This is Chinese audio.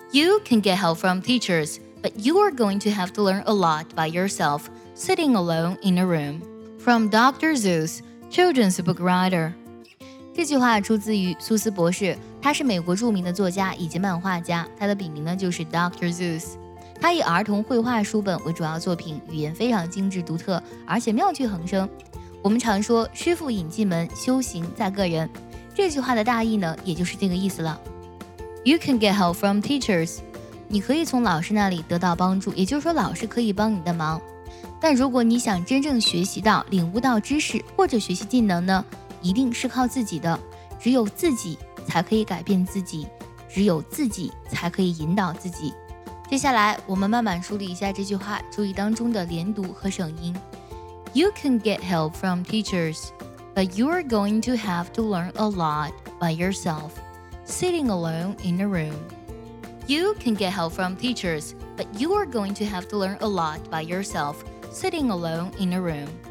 You can get help from teachers, but you are going to have to learn a lot by yourself, sitting alone in a room. From Dr. Seuss, children's book writer. 这句话出自于苏斯博士，他是美国著名的作家以及漫画家，他的笔名呢就是 Dr. Seuss。他以儿童绘画书本为主要作品，语言非常精致独特，而且妙趣横生。我们常说师傅引进门，修行在个人。这句话的大意呢，也就是这个意思了。You can get help from teachers. 你可以从老师那里得到帮助，也就是说老师可以帮你的忙。但如果你想真正学习到、领悟到知识或者学习技能呢，一定是靠自己的。只有自己才可以改变自己，只有自己才可以引导自己。接下来我们慢慢梳理一下这句话，注意当中的连读和省音。You can get help from teachers, but you are going to have to learn a lot by yourself, sitting alone in a room. You can get help from teachers, but you are going to have to learn a lot by yourself, sitting alone in a room.